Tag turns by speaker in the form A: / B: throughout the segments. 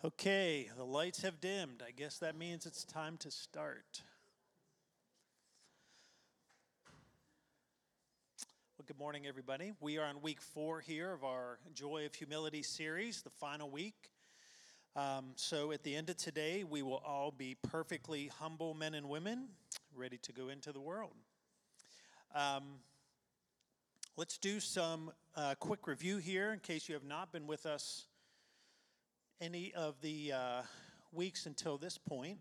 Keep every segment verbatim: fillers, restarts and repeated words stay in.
A: Okay, the lights have dimmed. I guess that means it's time to start. Well, good morning, everybody. We are on week four here of our Joy of Humility series, the final week. Um, so at the end of today, we will all be perfectly humble men and women, ready to go into the world. Um, let's do some uh, quick review here in case you have not been with us any of the uh, weeks until this point.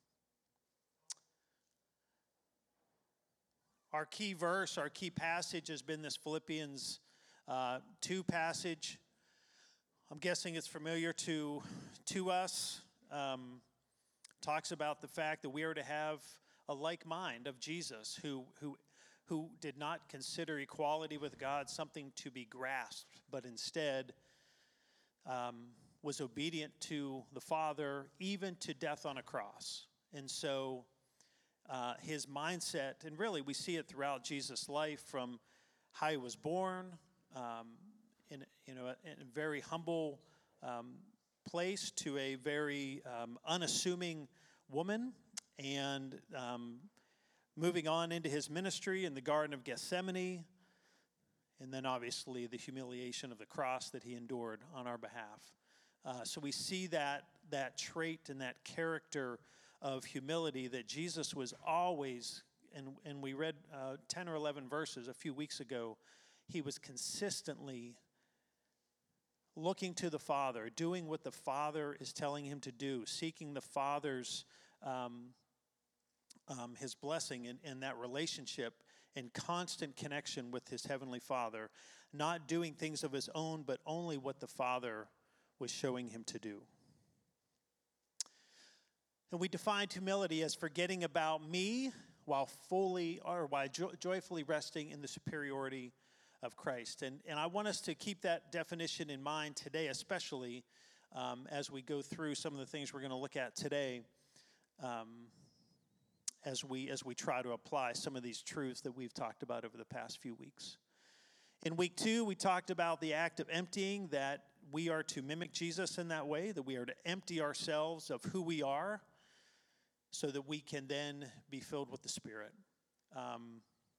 A: Our key verse, our key passage has been this Philippians uh, two passage. I'm guessing it's familiar to, to us. Um, talks about the fact that we are to have a like mind of Jesus, who, who, who did not consider equality with God something to be grasped, but instead um, was obedient to the Father, even to death on a cross. And so uh, his mindset, and really we see it throughout Jesus' life, from how he was born, um, in, you know, in a very humble um, place, to a very um, unassuming woman, and um, moving on into his ministry in the Garden of Gethsemane, and then obviously the humiliation of the cross that he endured on our behalf. Uh, so we see that that trait and that character of humility that Jesus was always, and, and we read uh, ten or eleven verses a few weeks ago, he was consistently looking to the Father, doing what the Father is telling him to do, seeking the Father's, um, um, his blessing in, in that relationship, in constant connection with his Heavenly Father, not doing things of his own, but only what the Father was showing him to do. And we defined humility as forgetting about me while fully, or while jo- joyfully resting in the superiority of Christ. And, and I want us to keep that definition in mind today, especially um, as we go through some of the things we're going to look at today, um, as we as we try to apply some of these truths that we've talked about over the past few weeks. In week two, we talked about the act of emptying, that we are to mimic Jesus in that way, that we are to empty ourselves of who we are so that we can then be filled with the Spirit. Um,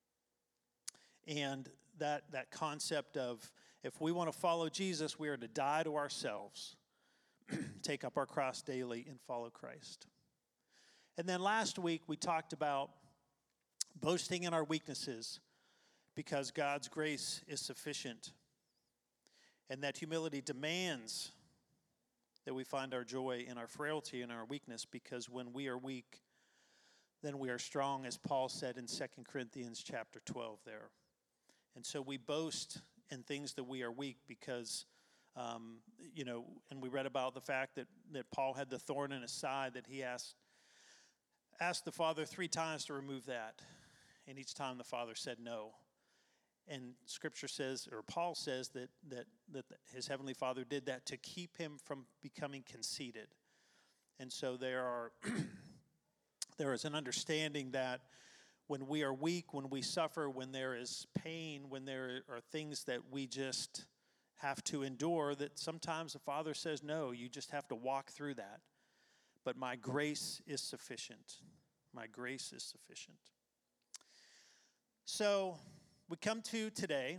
A: and that, that concept of, if we want to follow Jesus, we are to die to ourselves, take up our cross daily, and follow Christ. And then last week, we talked about boasting in our weaknesses, because God's grace is sufficient, and that humility demands that we find our joy in our frailty and our weakness, because when we are weak, then we are strong, as Paul said in Second Corinthians chapter twelve there. And so we boast in things that we are weak because, um, you know, and we read about the fact that, that Paul had the thorn in his side, that he asked, asked the Father three times to remove that, and each time the Father said no. And Scripture says, or Paul says, that that that his Heavenly Father did that to keep him from becoming conceited. And so there are there is an understanding that when we are weak, when we suffer, when there is pain, when there are things that we just have to endure, that sometimes the Father says, no, you just have to walk through that. But my grace is sufficient. My grace is sufficient. So we come to today,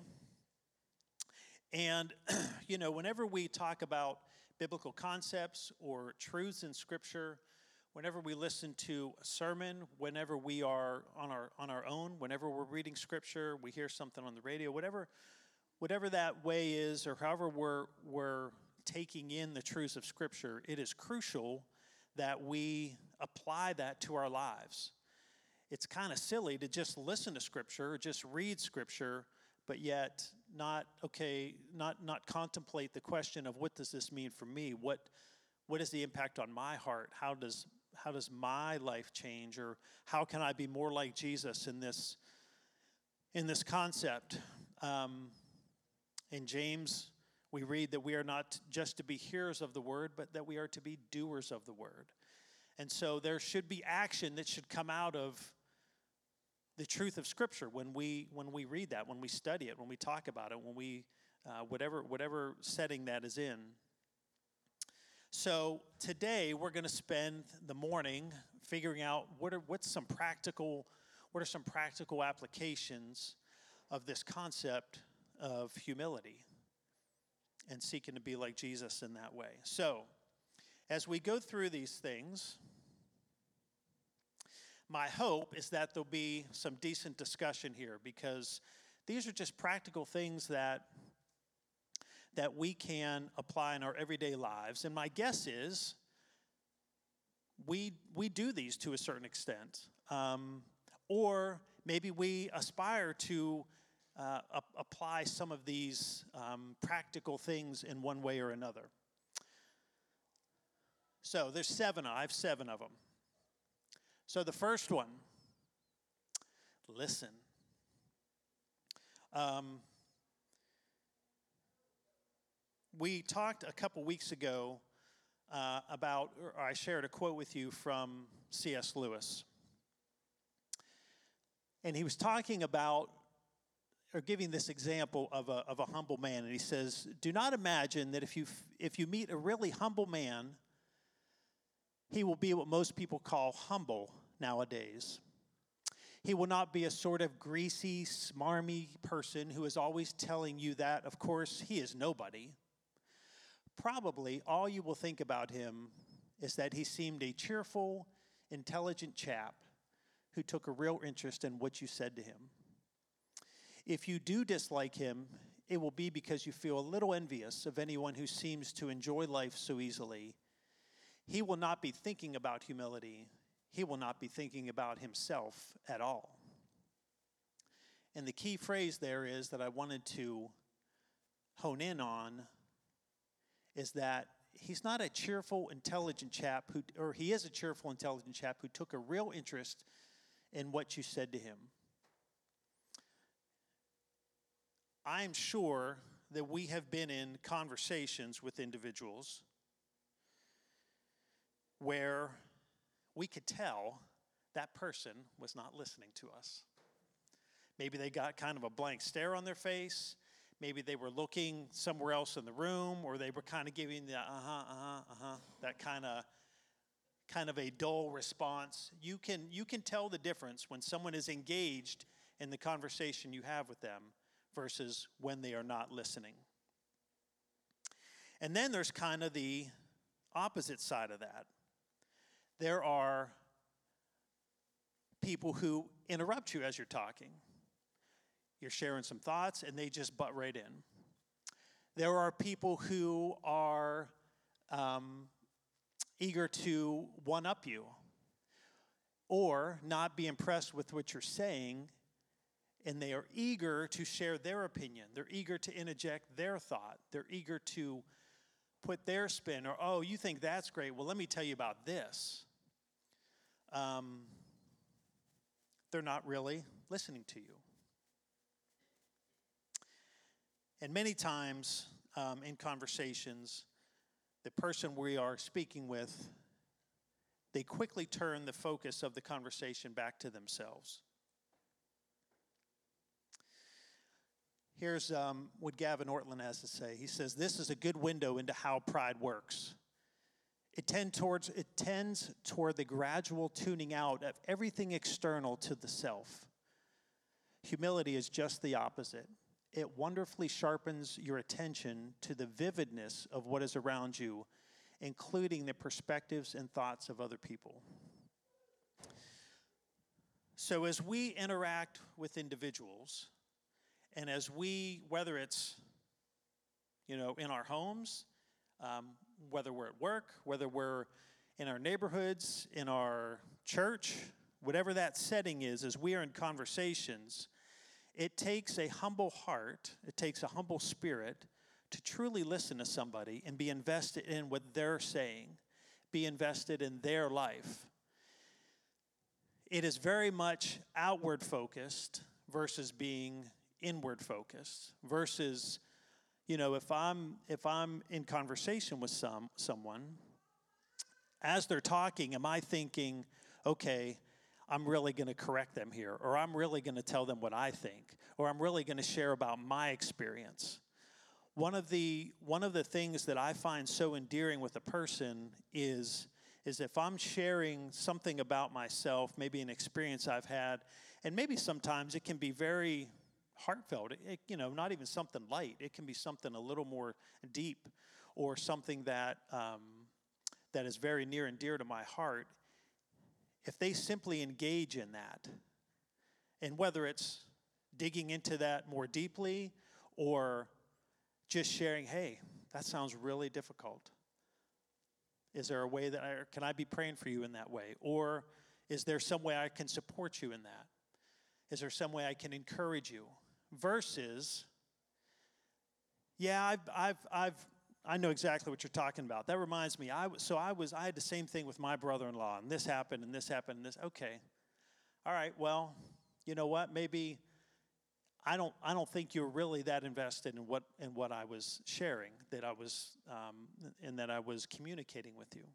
A: and, you know, whenever we talk about biblical concepts or truths in Scripture, whenever we listen to a sermon, whenever we are on our on our own, whenever we're reading Scripture, we hear something on the radio, whatever whatever that way is, or however we're we're taking in the truths of Scripture, it is crucial that we apply that to our lives. It's kind of silly to just listen to Scripture or just read Scripture, but yet not, okay, not not contemplate the question of, what does this mean for me? What what is the impact on my heart? How does how does my life change? Or how can I be more like Jesus in this in this concept? Um, in James, we read that we are not just to be hearers of the word, but that we are to be doers of the word. And so there should be action that should come out of the truth of Scripture when we when we read that, when we study it, when we talk about it, when we uh, whatever whatever setting that is in. So so today we're going to spend the morning figuring out what are what's some practical what are some practical applications of this concept of humility and seeking to be like Jesus in that way. So, as we go through these things, my hope is that there'll be some decent discussion here, because these are just practical things that that we can apply in our everyday lives. And my guess is we we do these to a certain extent. Um, or maybe we aspire to uh, a- apply some of these um, practical things in one way or another. So there's seven, I have seven of them. So the first one, listen. Um, we talked a couple weeks ago uh, about, or I shared a quote with you from C S Lewis. And he was talking about, or giving this example of a, of a humble man. And he says, do not imagine that if you, if you meet a really humble man, he will be what most people call humble nowadays. He will not be a sort of greasy, smarmy person who is always telling you that, of course, he is nobody. Probably all you will think about him is that he seemed a cheerful, intelligent chap who took a real interest in what you said to him. If you do dislike him, it will be because you feel a little envious of anyone who seems to enjoy life so easily. He will not be thinking about humility. He will not be thinking about himself at all. And the key phrase there is that I wanted to hone in on is that he's not a cheerful, intelligent chap who, or he is a cheerful, intelligent chap who took a real interest in what you said to him. I'm sure that we have been in conversations with individuals where we could tell that person was not listening to us. Maybe they got kind of a blank stare on their face. Maybe they were looking somewhere else in the room, or they were kind of giving the uh-huh, uh-huh, uh-huh, that kind of kind of a dull response. You can you can tell the difference when someone is engaged in the conversation you have with them versus when they are not listening. And then there's kind of the opposite side of that. There are people who interrupt you as you're talking. You're sharing some thoughts, and they just butt right in. There are people who are um, eager to one-up you or not be impressed with what you're saying, and they are eager to share their opinion. They're eager to interject their thought. They're eager to put their spin, or, oh, you think that's great. Well, let me tell you about this. Um, they're not really listening to you. And many times um, in conversations, the person we are speaking with, they quickly turn the focus of the conversation back to themselves. Here's um, what Gavin Ortlund has to say. He says, this is a good window into how pride works. It, tend towards, it tends toward the gradual tuning out of everything external to the self. Humility is just the opposite. It wonderfully sharpens your attention to the vividness of what is around you, including the perspectives and thoughts of other people. So as we interact with individuals, and as we, whether it's, you know, in our homes, um, whether we're at work, whether we're in our neighborhoods, in our church, whatever that setting is, as we are in conversations, it takes a humble heart, it takes a humble spirit to truly listen to somebody and be invested in what they're saying, be invested in their life. It is very much outward focused versus being inward focused, versus, you know, if I'm if I'm in conversation with some someone, as they're talking, am I thinking, okay, I'm really going to correct them here, or I'm really going to tell them what I think, or I'm really going to share about my experience? one of the one of the things that I find so endearing with a person is is if I'm sharing something about myself, maybe an experience I've had, and maybe sometimes it can be very heartfelt. It, it, you know, not even something light. It can be something a little more deep, or something that um, that is very near and dear to my heart. If they simply engage in that, and whether it's digging into that more deeply or just sharing, hey, that sounds really difficult. Is there a way that I, can I be praying for you in that way? Or is there some way I can support you in that? Is there some way I can encourage you? Versus, yeah, I've, I've, I've, I know exactly what you're talking about. That reminds me, I so I was, I had the same thing with my brother-in-law, and this happened, and this happened, and this. Okay, all right. Well, you know what? Maybe I don't, I don't think you're really that invested in what, in what I was sharing, that I was, um, and that I was communicating with you.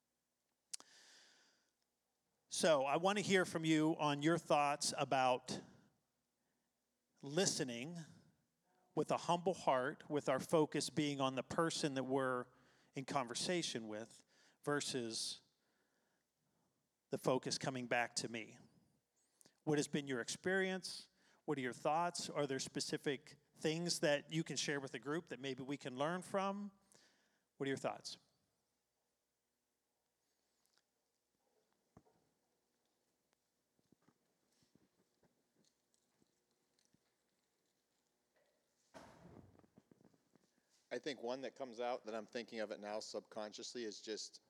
A: So I want to hear from you on your thoughts about listening with a humble heart, with our focus being on the person that we're in conversation with, versus the focus coming back to me. What has been your experience? What are your thoughts? Are there specific things that you can share with the group that maybe we can learn from? What are your thoughts?
B: I think one that comes out that I'm thinking of it now subconsciously is just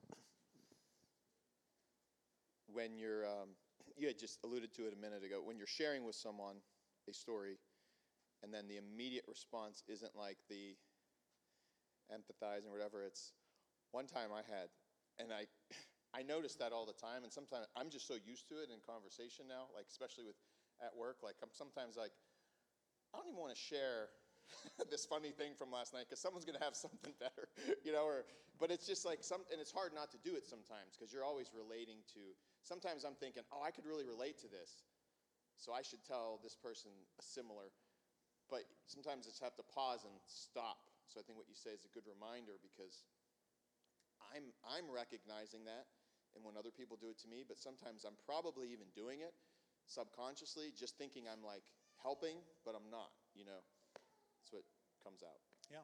B: when you're, um, you had just alluded to it a minute ago, when you're sharing with someone a story and then the immediate response isn't like the empathizing or whatever. It's one time I had, and I, I notice that all the time, and sometimes I'm just so used to it in conversation now, like especially with at work, like I'm sometimes like, I don't even want to share this funny thing from last night because someone's going to have something better, you know, or, but it's just like some, and it's hard not to do it sometimes because you're always relating to, sometimes I'm thinking, oh, I could really relate to this, so I should tell this person a similar, but sometimes I just have to pause and stop. So I think what you say is a good reminder because I'm, I'm recognizing that, and when other people do it to me, but sometimes I'm probably even doing it subconsciously, just thinking I'm like helping, but I'm not, you know. That's what comes out.
A: Yeah.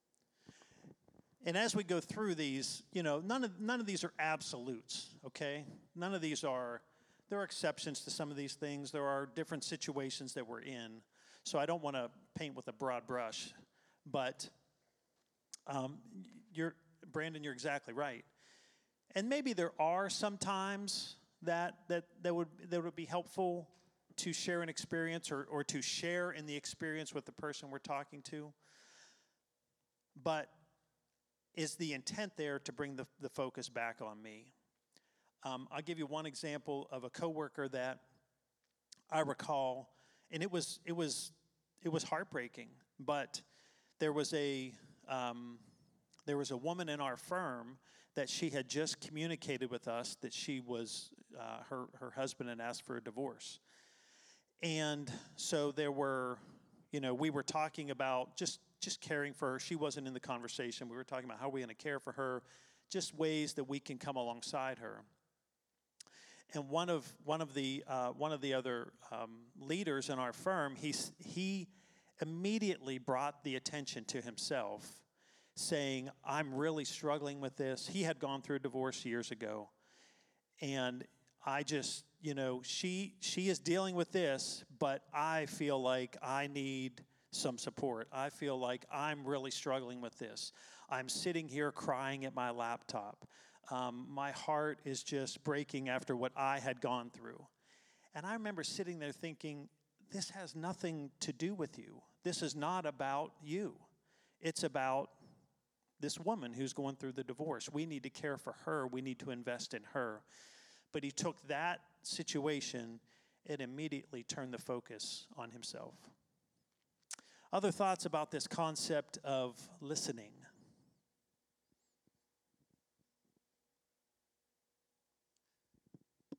A: And as we go through these, you know, none of none of these are absolutes, okay? None of these are, there are exceptions to some of these things. There are different situations that we're in. So I don't want to paint with a broad brush. But um, you're, Brandon, you're exactly right. And maybe there are some times that that, that would that would be helpful to share an experience or, or to share in the experience with the person we're talking to. But is the intent there to bring the, the focus back on me? Um, I'll give you one example of a coworker that I recall, and it was it was it was heartbreaking. But there was a um, there was a woman in our firm that she had just communicated with us that she was uh, her her husband had asked for a divorce. And so there were, you know, we were talking about just, just caring for her. She wasn't in the conversation. We were talking about how we're going to care for her, just ways that we can come alongside her. And one of one of the uh, one of the other um, leaders in our firm, he he immediately brought the attention to himself, saying, "I'm really struggling with this." He had gone through a divorce years ago, and I just, you know, she she is dealing with this, but I feel like I need some support. I feel like I'm really struggling with this. I'm sitting here crying at my laptop. Um, my heart is just breaking after what I had gone through. And I remember sitting there thinking, this has nothing to do with you. This is not about you. It's about this woman who's going through the divorce. We need to care for her. We need to invest in her. But he took that situation and immediately turned the focus on himself. Other thoughts about this concept of listening?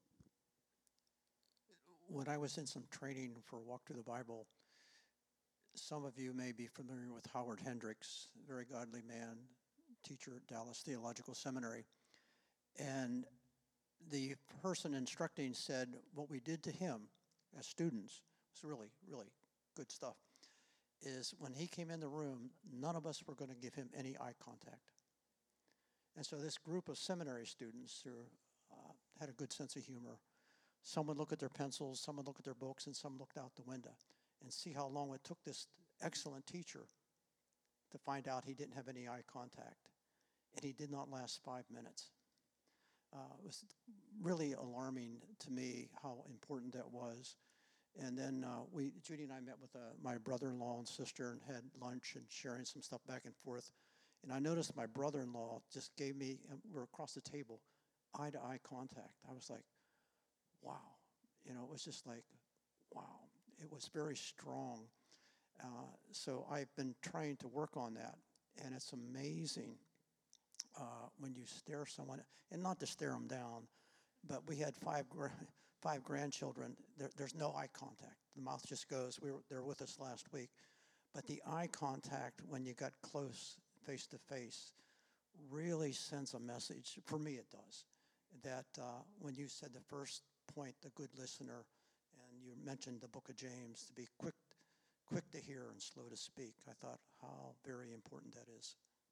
C: When I was in some training for Walk Through the Bible, some of you may be familiar with Howard Hendricks, a very godly man, teacher at Dallas Theological Seminary. And the person instructing said what we did to him as students was really, really good stuff, is when he came in the room, none of us were going to give him any eye contact. And so this group of seminary students who uh, had a good sense of humor, some would look at their pencils, some would look at their books, and some looked out the window, and see how long it took this excellent teacher to find out he didn't have any eye contact. And he did not last five minutes. Uh, it was really alarming to me how important that was. And then uh, we, Judy and I met with uh, my brother-in-law and sister and had lunch and sharing some stuff back and forth. And I noticed my brother-in-law just gave me, and we're across the table, eye-to-eye contact. I was like, wow. You know, it was just like, wow. It was very strong. Uh, so I've been trying to work on that. And it's amazing uh, when you stare someone, and not to stare them down, but we had five gra- five grandchildren. There, there's no eye contact. The mouth just goes. We were, they were with us last week. But the eye contact, when you got close, face to face, really sends a message. For me, it does. That uh, when you said the first point, the good listener, and you mentioned the book of James, to be quick, quick to hear and slow to speak, I thought how very important that is.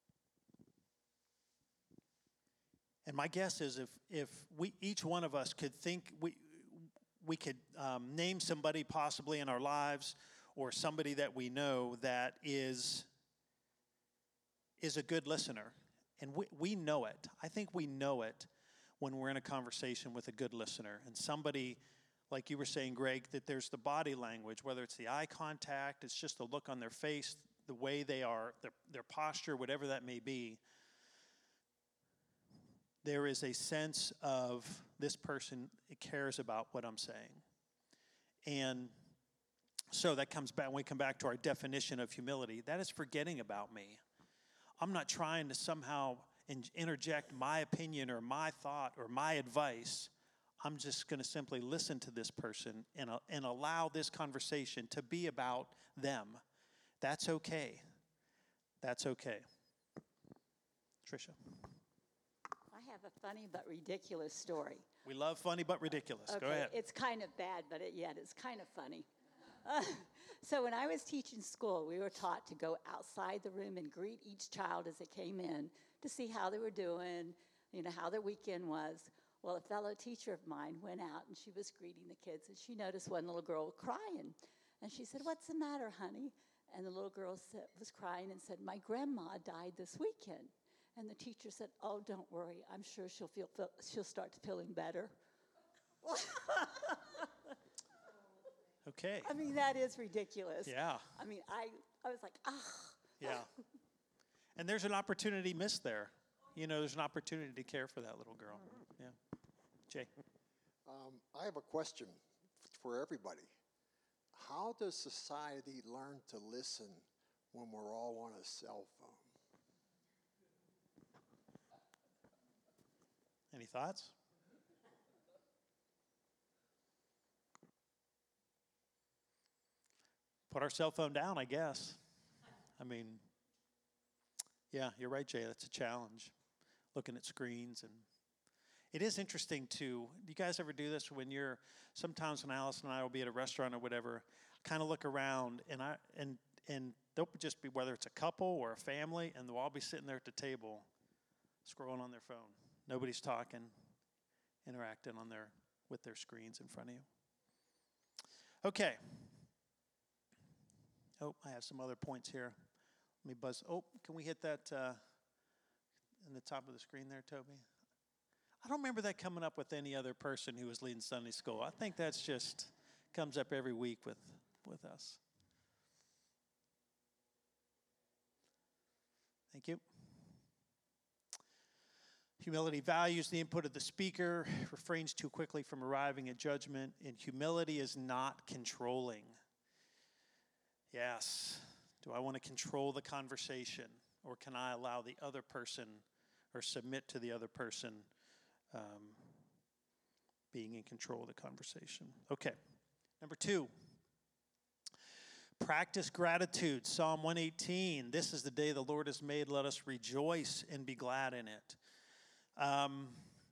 A: And my guess is if if we each one of us could think, we we could um, name somebody possibly in our lives or somebody that we know that is is a good listener. And we, we know it. I think we know it when we're in a conversation with a good listener. And somebody, like you were saying, Greg, that there's the body language, whether it's the eye contact, it's just the look on their face, the way they are, their, their posture, whatever that may be. There is a sense of this person cares about what I'm saying. And so that comes back, when we come back to our definition of humility, that is forgetting about me. I'm not trying to somehow in, interject my opinion or my thought or my advice. I'm just going to simply listen to this person and, uh, and allow this conversation to be about them. That's okay. That's okay. Tricia.
D: I have a funny but ridiculous story.
A: We love funny but ridiculous.
D: Okay,
A: Go ahead.
D: it's kind of bad, but it, yet it's kind of funny. Uh, so when I was teaching school, we were taught to go outside the room and greet each child as they came in to see how they were doing, you know, how their weekend was. Well, a fellow teacher of mine went out and she was greeting the kids, and she noticed one little girl crying. And she said, "What's the matter, honey?" And the little girl said, was crying and said, "My grandma died this weekend." And the teacher said, "Oh, don't worry. I'm sure she'll feel, feel she'll start feeling better."
A: Okay.
D: I mean, that is ridiculous.
A: Yeah.
D: I mean, I, I was like, ah.
A: Yeah. And there's an opportunity missed there. You know, there's an opportunity to care for that little girl. Yeah. Jay.
E: Um, I have a question f- for everybody. How does society learn to listen when we're all on a cell phone?
A: Any thoughts? Put our cell phone down, I guess. I mean, yeah, you're right, Jay. That's a challenge, looking at screens. And it is interesting, too. Do you guys ever do this when you're, sometimes when Alice and I will be at a restaurant or whatever, kind of look around, and I and and they'll just be, whether it's a couple or a family, and they'll all be sitting there at the table scrolling on their phone. Nobody's talking, interacting on their with their screens in front of you. Okay. Oh, I have some other points here. Let me buzz. Oh, can we hit that uh, in the top of the screen there, Toby? I don't remember that coming up with any other person who was leading Sunday school. I think that's just comes up every week with, with us. Thank you. Humility values the input of the speaker, refrains too quickly from arriving at judgment, and humility is not controlling. Yes. Do I want to control the conversation, or can I allow the other person or submit to the other person um, being in control of the conversation? Okay. Number two, Practice gratitude. Psalm one eighteen. This is the day the Lord has made. Let us rejoice and be glad in it. Um,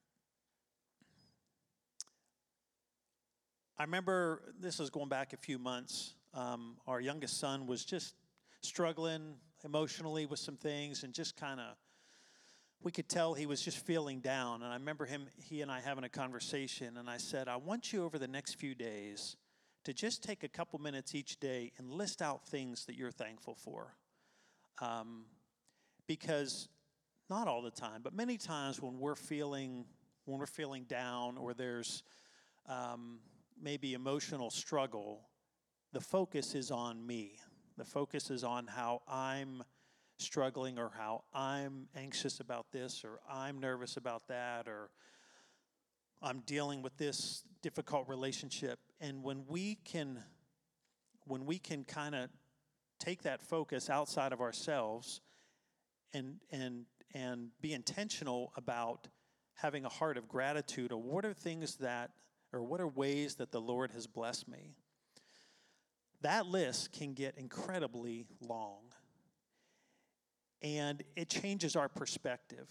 A: I remember, this is going back a few months, um, our youngest son was just struggling emotionally with some things and just kind of, we could tell he was just feeling down. And I remember him, he and I having a conversation, and I said, I want you over the next few days to just take a couple minutes each day and list out things that you're thankful for. Um, because not all the time, but many times when we're feeling, when we're feeling down or there's um, maybe emotional struggle, the focus is on me. The focus is on how I'm struggling or how I'm anxious about this or I'm nervous about that or I'm dealing with this difficult relationship. And when we can, when we can kind of take that focus outside of ourselves and and and be intentional about having a heart of gratitude, or what are things that, or what are ways that the Lord has blessed me, that list can get incredibly long. And it changes our perspective.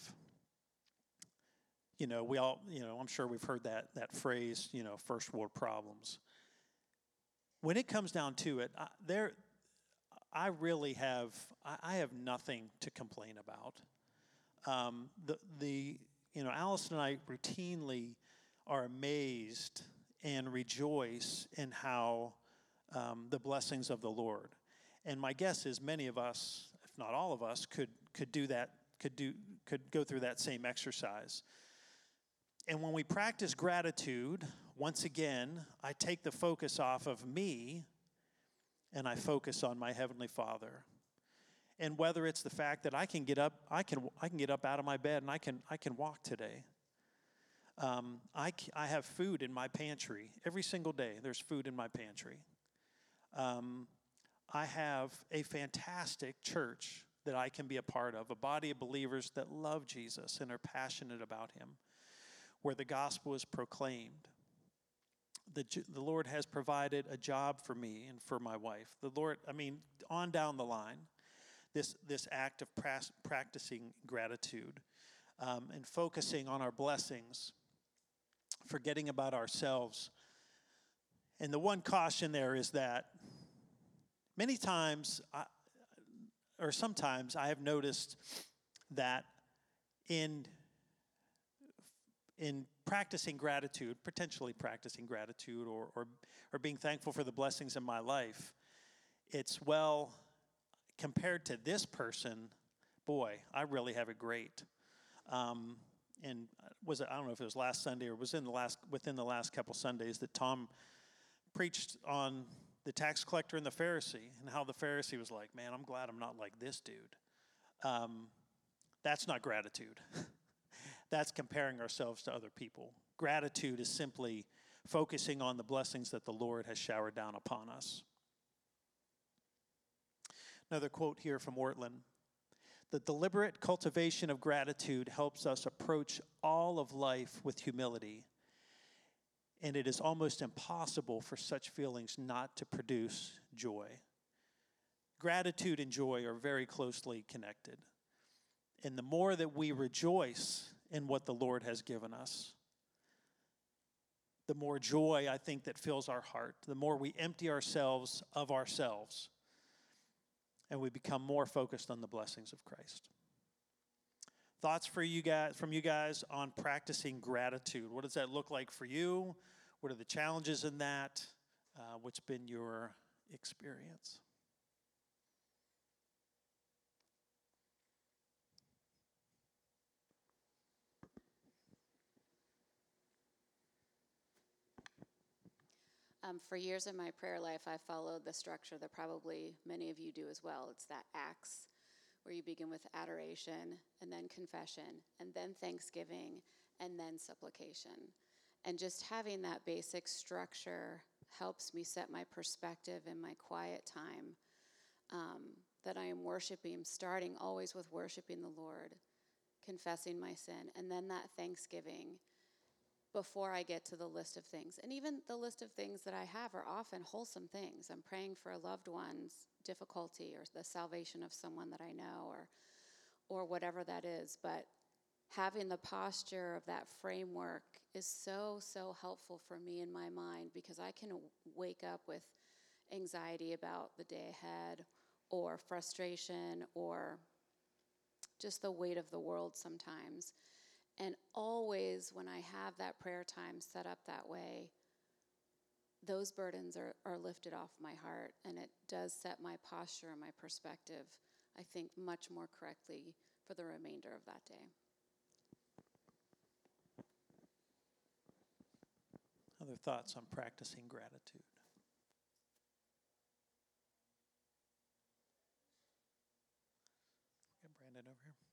A: You know, we all, you know, I'm sure we've heard that that phrase, you know, first world problems. When it comes down to it, I, there, I really have, I, I have nothing to complain about. Um, the, the, you know, Allison and I routinely are amazed and rejoice in how um, the blessings of the Lord. And my guess is many of us, if not all of us, could could do that, could do, could go through that same exercise. And when we practice gratitude, once again, I take the focus off of me and I focus on my Heavenly Father. And whether it's the fact that I can get up, I can I can get up out of my bed and I can I can walk today. Um, I I have food in my pantry every single day. There's food in my pantry. Um, I have a fantastic church that I can be a part of, a body of believers that love Jesus and are passionate about Him, where the gospel is proclaimed. The, the Lord has provided a job for me and for my wife. The Lord, I mean, on down the line, this, this act of pras- practicing gratitude um, and focusing on our blessings, forgetting about ourselves. And the one caution there is that many times, I, or sometimes, I have noticed that in in practicing gratitude, potentially practicing gratitude or, or or being thankful for the blessings in my life, it's, well, compared to this person, boy, I really have it great. Um, and was it, I don't know if it was last Sunday or was in the last within the last couple Sundays that Tom preached on the tax collector and the Pharisee, and how the Pharisee was like, man, I'm glad I'm not like this dude. Um, that's not gratitude. That's comparing ourselves to other people. Gratitude is simply focusing on the blessings that the Lord has showered down upon us. Another quote here from Ortlund. The deliberate cultivation of gratitude helps us approach all of life with humility, and it is almost impossible for such feelings not to produce joy. Gratitude and joy are very closely connected. And the more that we rejoice in what the Lord has given us, the more joy, I think, that fills our heart. The more we empty ourselves of ourselves, and we become more focused on the blessings of Christ. Thoughts for you guys, from you guys on practicing gratitude. What does that look like for you? What are the challenges in that? Uh, what's been your experience?
F: Um, for years in my prayer life, I followed the structure that probably many of you do as well. It's that acts, where you begin with adoration, and then confession, and then thanksgiving, and then supplication. And just having that basic structure helps me set my perspective in my quiet time, um, that I am worshiping, starting always with worshiping the Lord, confessing my sin, and then that thanksgiving. before I get to the list of things. And even the list of things that I have are often wholesome things. I'm praying for a loved one's difficulty or the salvation of someone that I know or or whatever that is. But having the posture of that framework is so, so helpful for me in my mind, because I can w- wake up with anxiety about the day ahead or frustration or just the weight of the world sometimes. And always when I have that prayer time set up that way, those burdens are, are lifted off my heart, and it does set my posture and my perspective, I think, much more correctly for the remainder of that day.
A: Other thoughts on practicing gratitude? Get Brandon over here.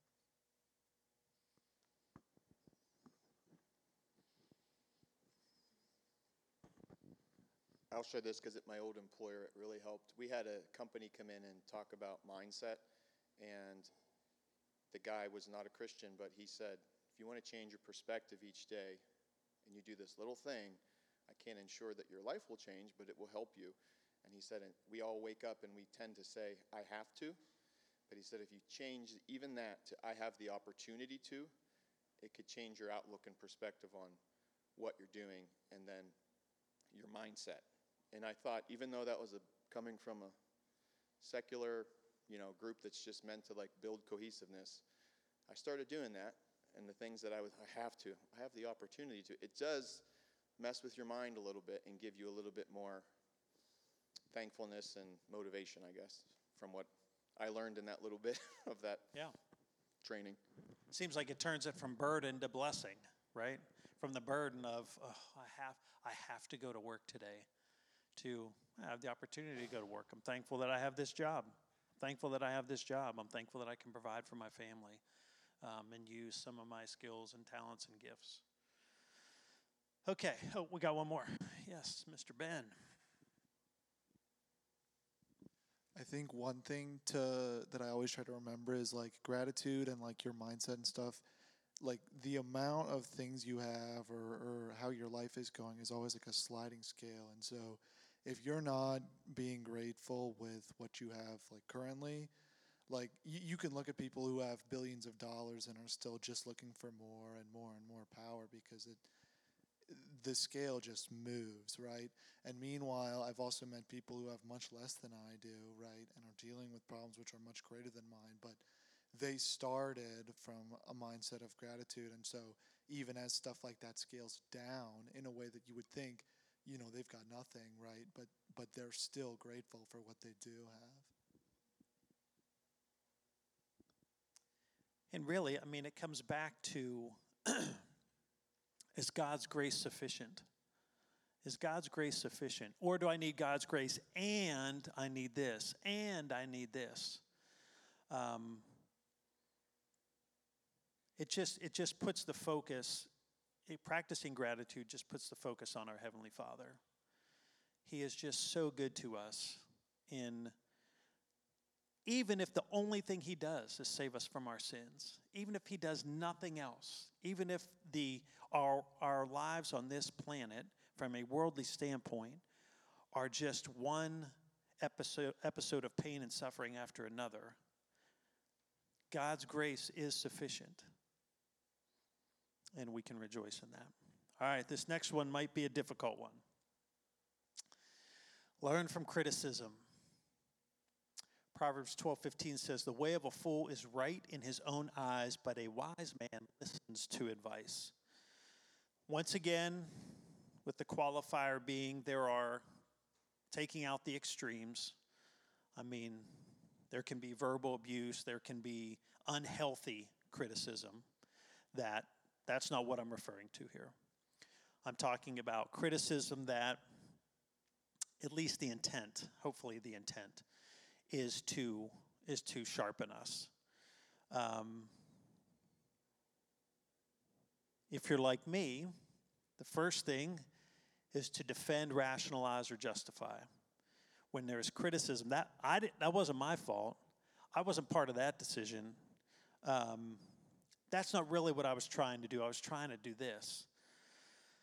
B: I'll share this because at my old employer, it really helped. We had a company come in and talk about mindset, and the guy was not a Christian, but he said, if you want to change your perspective each day and you do this little thing, I can't ensure that your life will change, but it will help you. And he said, and we all wake up and we tend to say, I have to. But he said, if you change even that to I have the opportunity to, it could change your outlook and perspective on what you're doing and then your mindset. And I thought, even though that was a, coming from a secular, you know, group that's just meant to like build cohesiveness, I started doing that. And the things that I was, I have to, I have the opportunity to. It does mess with your mind a little bit and give you a little bit more thankfulness and motivation, I guess, from what I learned in that little bit of that
A: Yeah.
B: training.
A: Seems like it turns it from burden to blessing, right? From the burden of, oh, I have, I have to go to work today, to I have the opportunity to go to work. I'm thankful that I have this job. I'm thankful that I have this job. I'm thankful that I can provide for my family um, and use some of my skills and talents and gifts. Okay, oh, we got one more. Yes, Mister Ben.
G: I think one thing to that I always try to remember is like gratitude and like your mindset and stuff. Like the amount of things you have or, or how your life is going is always like a sliding scale. And so if you're not being grateful with what you have like currently, like you, you can look at people who have billions of dollars and are still just looking for more and more and more power because it the scale just moves, right? And meanwhile, I've also met people who have much less than I do, right, and are dealing with problems which are much greater than mine, but they started from a mindset of gratitude. And so even as stuff like that scales down in a way that you would think, you know, they've got nothing, right, but but they're still grateful for what they do have.
A: And really, I mean, it comes back to, is God's grace sufficient? Is God's grace sufficient? Or do I need God's grace and I need this, and I need this? Um, it just it just puts the focus, it, practicing gratitude just puts the focus on our Heavenly Father. He is just so good to us in, even if the only thing he does is save us from our sins, even if he does nothing else, even if the our our lives on this planet, from a worldly standpoint, are just one episode episode of pain and suffering after another, God's grace is sufficient, and we can rejoice in that. All right, this next one might be a difficult one. Learn from criticism. Proverbs twelve fifteen says, the way of a fool is right in his own eyes, but a wise man listens to advice. Once again, with the qualifier being there are, taking out the extremes, I mean, there can be verbal abuse, there can be unhealthy criticism. That that's not what I'm referring to here. I'm talking about criticism that, at least the intent, hopefully the intent, is to is to sharpen us. Um, if you're like me, the first thing is to defend, rationalize, or justify. When there's criticism, that I didn't, that wasn't my fault. I wasn't part of that decision. Um, that's not really what I was trying to do. I was trying to do this.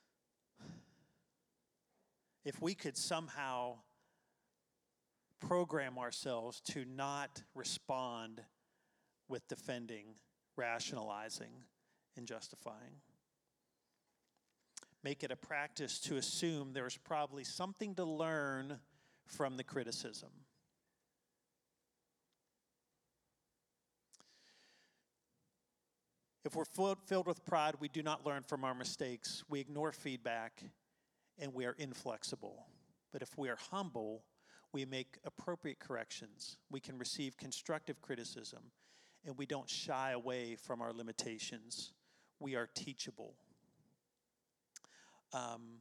A: if we could somehow program ourselves to not respond with defending, rationalizing, and justifying. Make it a practice to assume there's probably something to learn from the criticism. If we're filled with pride, we do not learn from our mistakes. We ignore feedback, and we are inflexible. But if we are humble, we make appropriate corrections. We can receive constructive criticism, and we don't shy away from our limitations. We are teachable. Um,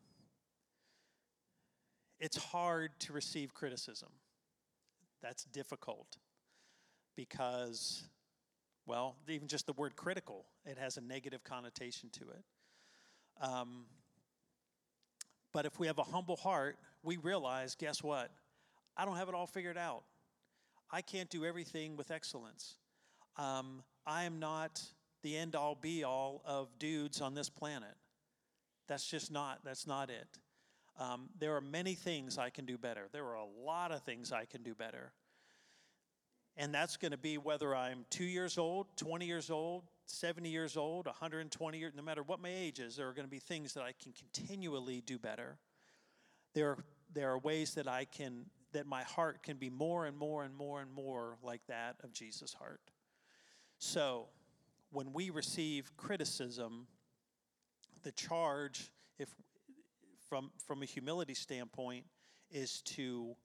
A: it's hard to receive criticism. That's difficult because, well, even just the word critical, it has a negative connotation to it. Um, but if we have a humble heart, we realize, guess what? I don't have it all figured out. I can't do everything with excellence. Um, I am not the end-all, be-all of dudes on this planet. That's just not, that's not it. Um, there are many things I can do better. There are a lot of things I can do better. And that's going to be whether I'm two years old, twenty years old, seventy years old, one hundred twenty years, no matter what my age is, there are going to be things that I can continually do better. There are, there are ways that I can, that my heart can be more and more and more and more like that of Jesus' heart. So when we receive criticism, the charge, if from, from a humility standpoint, is to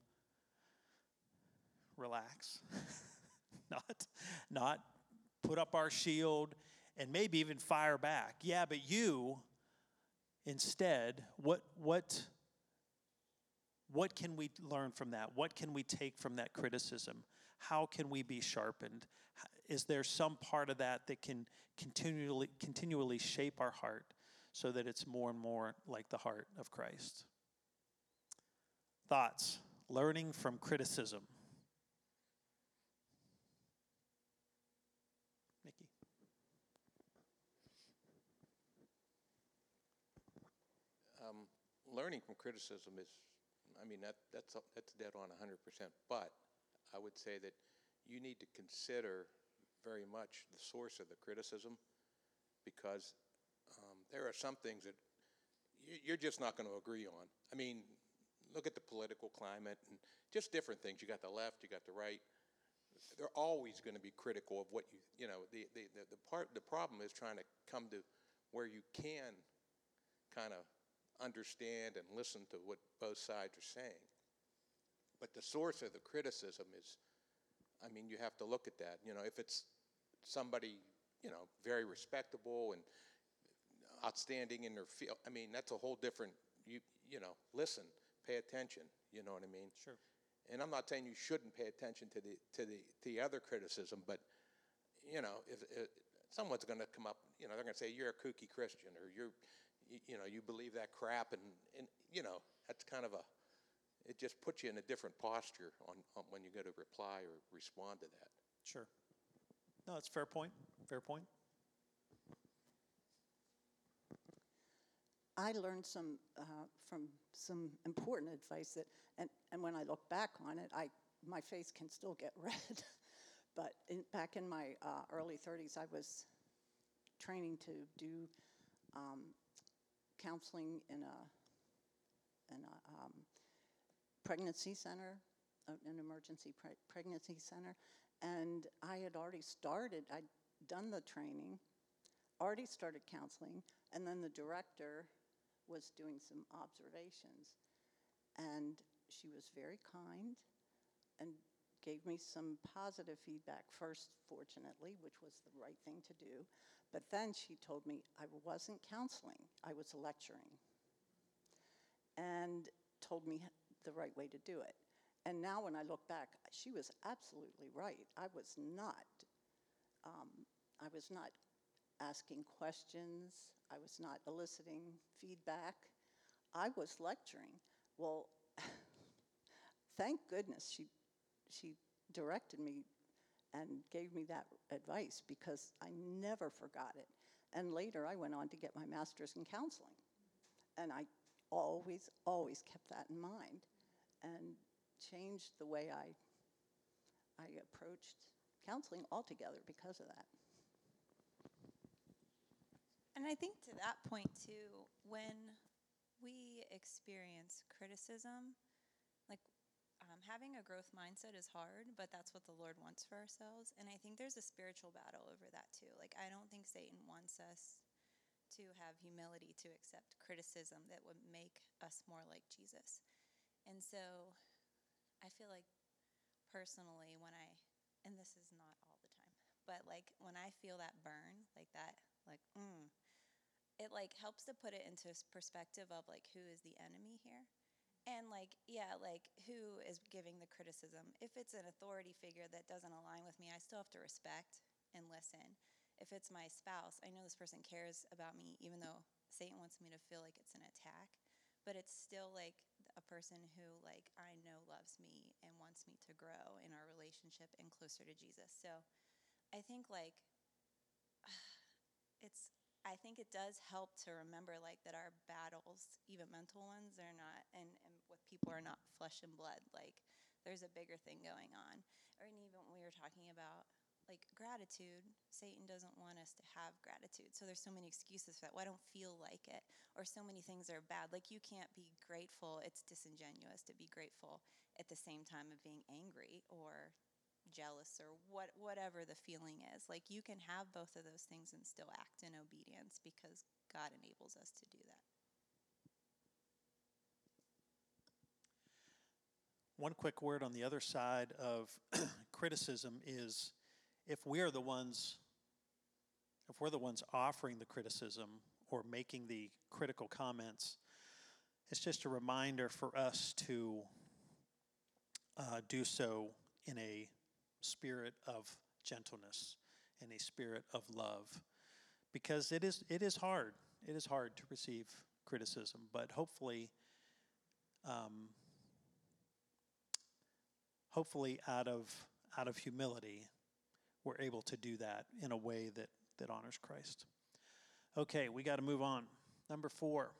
A: relax, not, not put up our shield and maybe even fire back. Yeah, but you, instead, what, what, what can we learn from that? What can we take from that criticism? How can we be sharpened? Is there some part of that that can continually, continually shape our heart so that it's more and more like the heart of Christ? Thoughts, learning from criticism. Nikki.
H: Um, learning from criticism is, I mean, that, that's, that's dead on one hundred percent. But I would say that you need to consider very much the source of the criticism, because um, there are some things that you, you're just not going to agree on. I mean, look at the political climate and just different things. You got the left, you got the right. They're always going to be critical of what you, you know, the, the, the, the part, the problem is trying to come to where you can kind of understand and listen to what both sides are saying. But the source of the criticism is, I mean, you have to look at that. You know, if it's somebody, you know, very respectable and outstanding in their field, I mean, that's a whole different, you, you know, listen, pay attention, you know what I mean?
A: Sure.
H: And I'm not saying you shouldn't pay attention to the to the the other criticism, but you know, if, if someone's going to come up, you know, they're going to say you're a kooky Christian, or you're, you, you know, you believe that crap, and and you know, that's kind of a, it just puts you in a different posture on, on when you go to reply or respond to that.
A: Sure. No, that's a fair point. Fair point.
D: I learned some uh, from some important advice that, and, and when I look back on it, I my face can still get red. But in, back in my uh, early thirties, I was training to do um, counseling in a in a um, pregnancy center, uh, an emergency pre- pregnancy center, and I had already started. I'd done the training, already started counseling, and then the director was doing some observations, and she was very kind and gave me some positive feedback first, fortunately, which was the right thing to do. But then she told me I wasn't counseling, I was lecturing, and told me the right way to do it. And now when I look back, she was absolutely right. I was not, um, I was not asking questions. I was not eliciting feedback. I was lecturing. Well, thank goodness she she directed me and gave me that advice, because I never forgot it. And later I went on to get my master's in counseling. And I
I: always, always kept that in mind and changed the way I, I approached counseling altogether because of that.
J: And I think to that point too, when we experience criticism, like um, having a growth mindset is hard, but that's what the Lord wants for ourselves. And I think there's a spiritual battle over that too. Like, I don't think Satan wants us to have humility to accept criticism that would make us more like Jesus. And so I feel like personally when I, and this is not all the time, but like when I feel that burn, like that, like, mm, it like helps to put it into perspective of like, who is the enemy here? And like, yeah, like who is giving the criticism? If it's an authority figure that doesn't align with me, I still have to respect and listen. If it's my spouse, I know this person cares about me, even though Satan wants me to feel like it's an attack, but it's still like a person who like I know loves me and wants me to grow in our relationship and closer to Jesus. So I think like it's, I think it does help to remember like that our battles, even mental ones, are not, and, and with people are not flesh and blood. Like there's a bigger thing going on. Or even when we were talking about like gratitude, Satan doesn't want us to have gratitude. So there's so many excuses for that. Well, I don't feel like it. Or so many things are bad. Like you can't be grateful. It's disingenuous to be grateful at the same time of being angry or jealous or what whatever the feeling is. Like you can have both of those things and still act in obedience because God enables us to do that.
A: One quick word on the other side of criticism is if we're the ones if we're the ones offering the criticism or making the critical comments, it's just a reminder for us to uh, do so in a spirit of gentleness, in a spirit of love, because it is it is hard. It is hard to receive criticism, but hopefully, um, hopefully, out of out of humility, we're able to do that in a way that that honors Christ. Okay, we got to move on. Number four,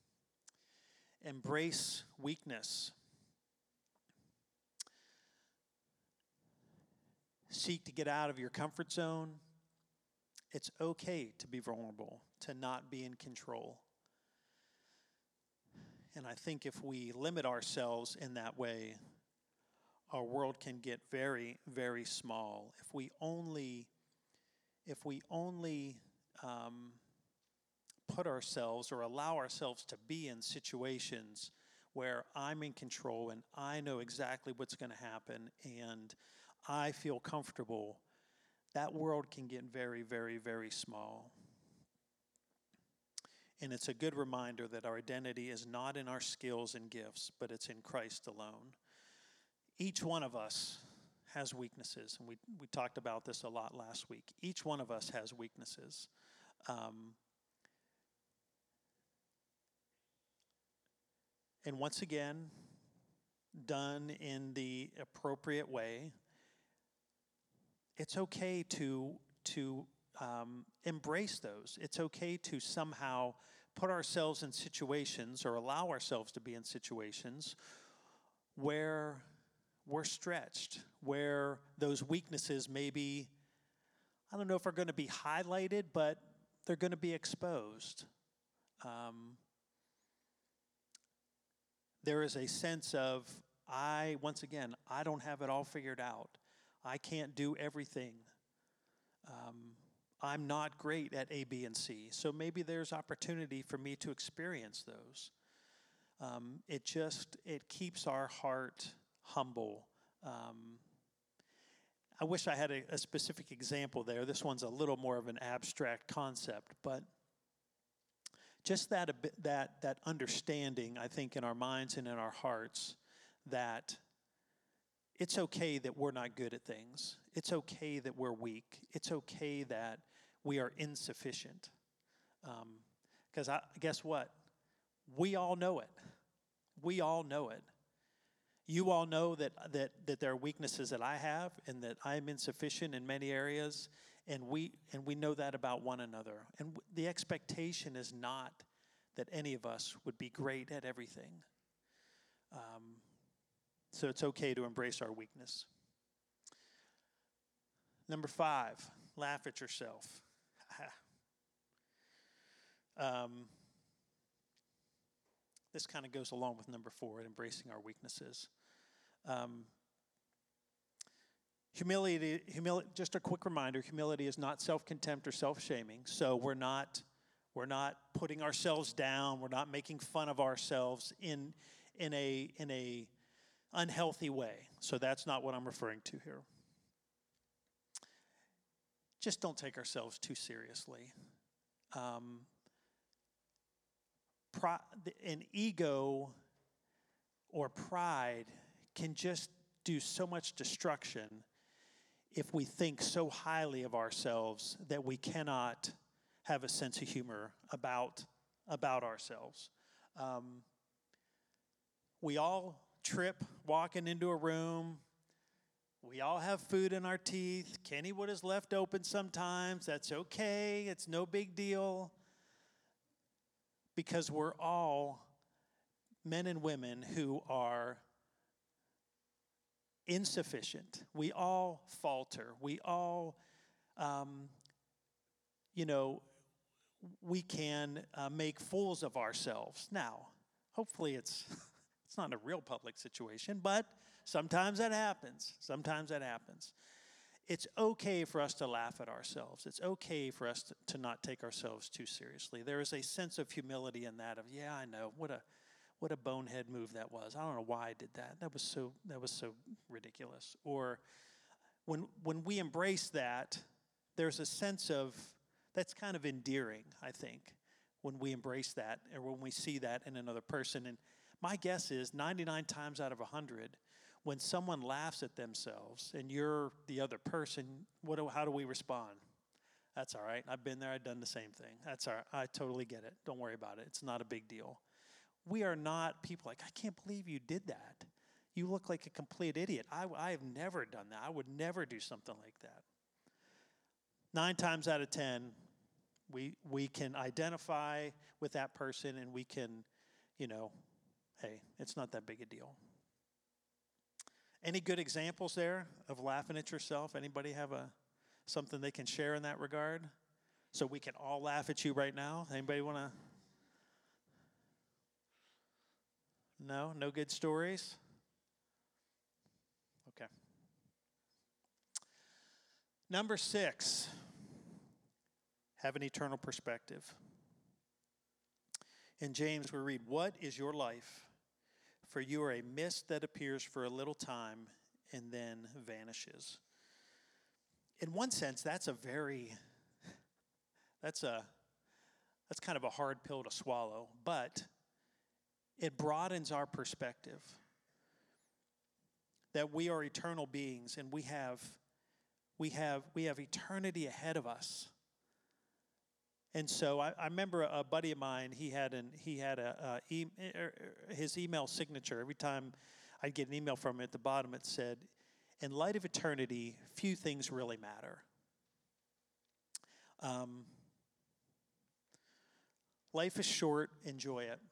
A: embrace weakness. Seek to get out of your comfort zone. It's okay to be vulnerable, to not be in control. And I think if we limit ourselves in that way, our world can get very, very small. If we only, if we only um, put ourselves or allow ourselves to be in situations where I'm in control and I know exactly what's going to happen and I feel comfortable, that world can get very, very, very small. And it's a good reminder that our identity is not in our skills and gifts, but it's in Christ alone. Each one of us has weaknesses, and we, we talked about this a lot last week. Each one of us has weaknesses. Um, and once again, done in the appropriate way, it's okay to to um, embrace those. It's okay to somehow put ourselves in situations or allow ourselves to be in situations where we're stretched, where those weaknesses maybe, I don't know if they're going to be highlighted, but they're going to be exposed. Um, there is a sense of, I, once again, I don't have it all figured out. I can't do everything. Um, I'm not great at A, B, and C. So maybe there's opportunity for me to experience those. Um, it just, it keeps our heart humble. Um, I wish I had a, a specific example there. This one's a little more of an abstract concept, but just that, a bit, that, that understanding, I think, in our minds and in our hearts that it's okay that we're not good at things. It's okay that we're weak. It's okay that we are insufficient. Because um, I guess what? We all know it. We all know it. You all know that, that, that there are weaknesses that I have and that I'm insufficient in many areas, and we, and we know that about one another. And w- the expectation is not that any of us would be great at everything. Um, so it's okay to embrace our weakness. Number five, laugh at yourself. um, this kind of goes along with number four, embracing our weaknesses. Um, humility, humility, just a quick reminder, humility is not self-contempt or self-shaming. So we're not, we're not putting ourselves down. We're not making fun of ourselves in, in a, in a unhealthy way. So that's not what I'm referring to here. Just don't take ourselves too seriously. Um, pri- an ego or pride can just do so much destruction if we think so highly of ourselves that we cannot have a sense of humor about, about ourselves. Um, we all trip walking into a room. We all have food in our teeth. Kennywood is left open sometimes. That's okay. It's no big deal. Because we're all men and women who are insufficient. We all falter. We all, um, you know, we can uh, make fools of ourselves. Now, hopefully it's it's not a real public situation, but sometimes that happens. Sometimes that happens. It's okay for us to laugh at ourselves. It's okay for us to, to not take ourselves too seriously. There is a sense of humility in that of, yeah, I know, what a what a bonehead move that was. I don't know why I did that. That was so that was so ridiculous. Or when when we embrace that, there's a sense of, that's kind of endearing, I think, when we embrace that or when we see that in another person. And my guess is ninety-nine times out of one hundred, when someone laughs at themselves and you're the other person, what do, how do we respond? That's all right. I've been there. I've done the same thing. That's all right. I totally get it. Don't worry about it. It's not a big deal. We are not people like, I can't believe you did that. You look like a complete idiot. I, I have never done that. I would never do something like that. Nine times out of ten, we we can identify with that person and we can, you know, hey, it's not that big a deal. Any good examples there of laughing at yourself? Anybody have a something they can share in that regard? So we can all laugh at you right now. Anybody want to? No? No good stories? Okay. Number six, have an eternal perspective. In James we read, what is your life? For you are a mist that appears for a little time and then vanishes. In one sense, that's a very, that's a, that's kind of a hard pill to swallow, but it broadens our perspective that we are eternal beings and we have, we have, we have eternity ahead of us. And so I, I remember a buddy of mine. He had an he had a uh, e- his email signature. Every time I'd get an email from him, at the bottom it said, "In light of eternity, few things really matter." Um, life is short. Enjoy it.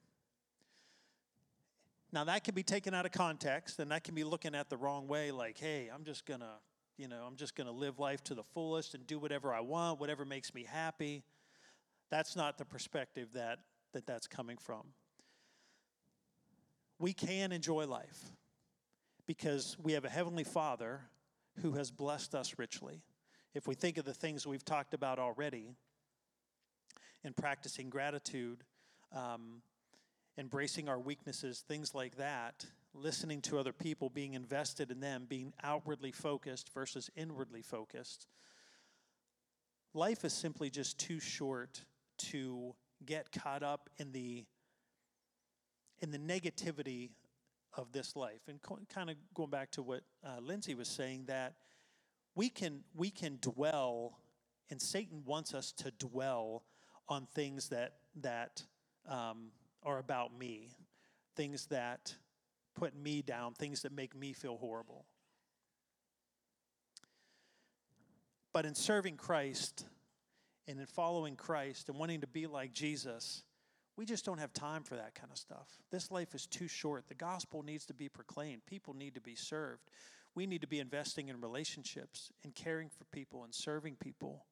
A: Now that can be taken out of context, and that can be looking at the wrong way. Like, hey, I'm just gonna, you know, I'm just gonna live life to the fullest and do whatever I want, whatever makes me happy. That's not the perspective that, that that's coming from. We can enjoy life because we have a Heavenly Father who has blessed us richly. If we think of the things we've talked about already, in practicing gratitude, um, embracing our weaknesses, things like that, listening to other people, being invested in them, being outwardly focused versus inwardly focused, life is simply just too short to get caught up in the in the negativity of this life. And co- kind of going back to what uh, Lindsay was saying, that we can we can dwell, and Satan wants us to dwell on things that that um, are about me, things that put me down, things that make me feel horrible. But in serving Christ and in following Christ and wanting to be like Jesus, We just don't have time for that kind of stuff. This life is too short. The gospel needs to be proclaimed. People need to be served. We need to be investing in relationships and caring for people and serving people.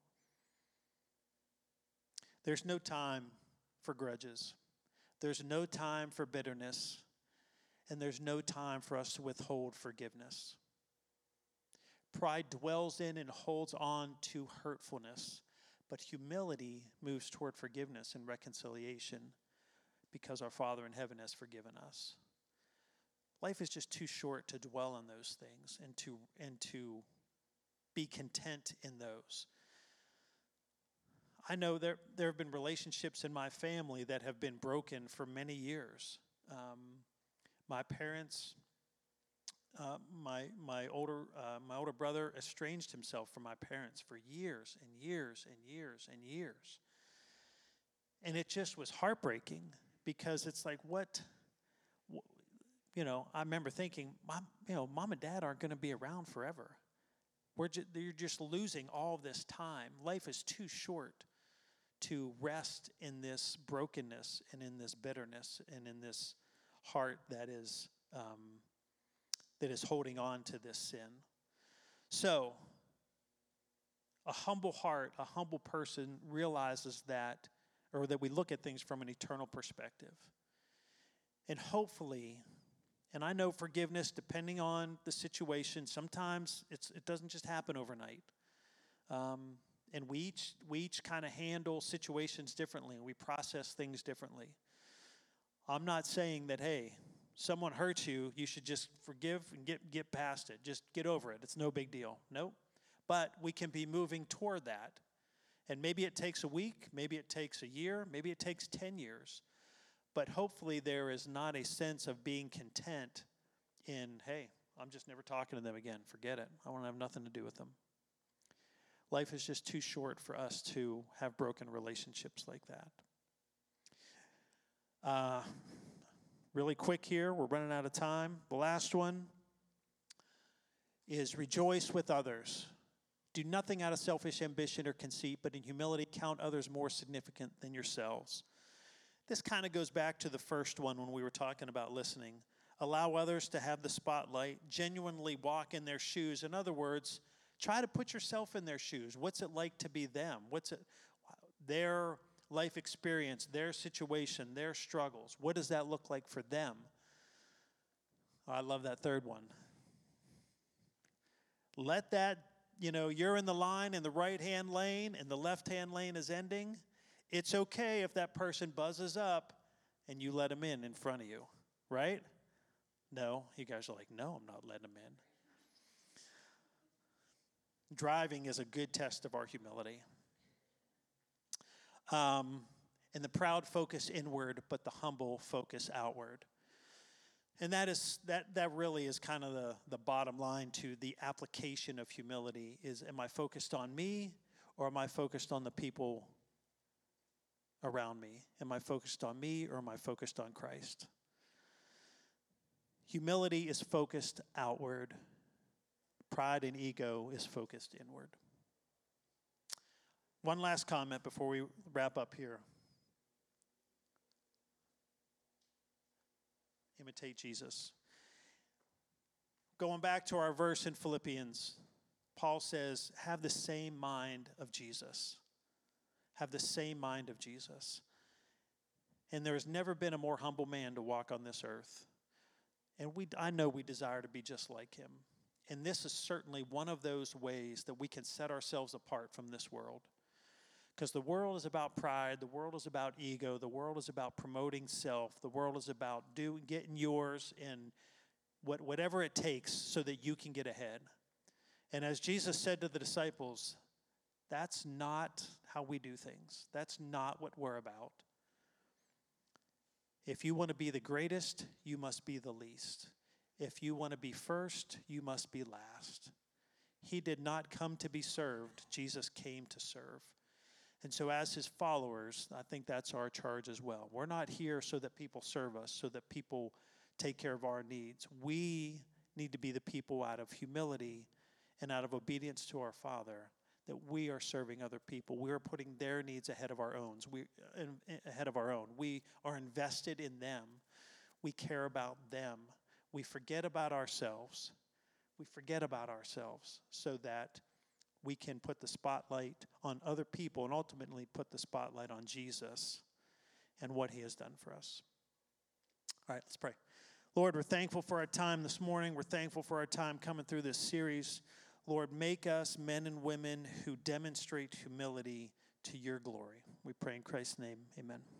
A: There's no time for grudges. There's no time for bitterness. And there's no time for us to withhold forgiveness. Pride dwells in and holds on to hurtfulness, but humility moves toward forgiveness and reconciliation because our Father in heaven has forgiven us. Life is just too short to dwell on those things and to and to be content in those. I know there, there have been relationships in my family that have been broken for many years. Um, my parents, uh, my my older uh, my older brother estranged himself from my parents for years and years and years and years. And it just was heartbreaking because it's like, what, you know, I remember thinking, Mom, you know, mom and dad aren't going to be around forever. We're just, you're just losing all this time. Life is too short to rest in this brokenness and in this bitterness and in this heart that is um, that is holding on to this sin. So, a humble heart, a humble person realizes that, or that we look at things from an eternal perspective. And hopefully, and I know forgiveness, depending on the situation, sometimes it's, it doesn't just happen overnight. Um, and we each, we each kind of handle situations differently, and we process things differently. I'm not saying that, hey, someone hurts you, you should just forgive and get, get past it. Just get over it. It's no big deal. Nope. But we can be moving toward that. And maybe it takes a week, maybe it takes a year, maybe it takes ten years. But hopefully there is not a sense of being content in, hey, I'm just never talking to them again. Forget it. I want to have nothing to do with them. Life is just too short for us to have broken relationships like that. Uh, really quick here, we're running out of time. The last one is rejoice with others. Do nothing out of selfish ambition or conceit, but in humility count others more significant than yourselves. This kind of goes back to the first one when we were talking about listening. Allow others to have the spotlight, genuinely walk in their shoes. In other words, try to put yourself in their shoes. What's it like to be them? What's it, their life experience, their situation, their struggles? What does that look like for them? I love that third one. Let that, you know, you're in the line in the right-hand lane and the left-hand lane is ending. It's okay if that person buzzes up and you let them in in front of you, right? No, you guys are like, no, I'm not letting them in. Driving is a good test of our humility. Um, and the proud focus inward, but the humble focus outward. And that is that that really is kind of the, the bottom line to the application of humility is, am I focused on me or am I focused on the people around me? Am I focused on me or am I focused on Christ? Humility is focused outward. Pride and ego is focused inward. One last comment before we wrap up here. Imitate Jesus. Going back to our verse in Philippians, Paul says, have the same mind of Jesus. Have the same mind of Jesus. And there has never been a more humble man to walk on this earth. And we, I know we desire to be just like him. And this is certainly one of those ways that we can set ourselves apart from this world. Because the world is about pride, the world is about ego, the world is about promoting self, the world is about do, getting yours and what, whatever it takes so that you can get ahead. And as Jesus said to the disciples, that's not how we do things. That's not what we're about. If you want to be the greatest, you must be the least. If you want to be first, you must be last. He did not come to be served. Jesus came to serve. And so as his followers, I think that's our charge as well. We're not here so that people serve us, so that people take care of our needs. We need to be the people out of humility and out of obedience to our Father that we are serving other people. We are putting their needs ahead of our own. We uh, ahead of our own. We are invested in them. We care about them. We forget about ourselves. We forget about ourselves so that we can put the spotlight on other people and ultimately put the spotlight on Jesus and what he has done for us. All right, let's pray. Lord, we're thankful for our time this morning. We're thankful for our time coming through this series. Lord, make us men and women who demonstrate humility to your glory. We pray in Christ's name, amen.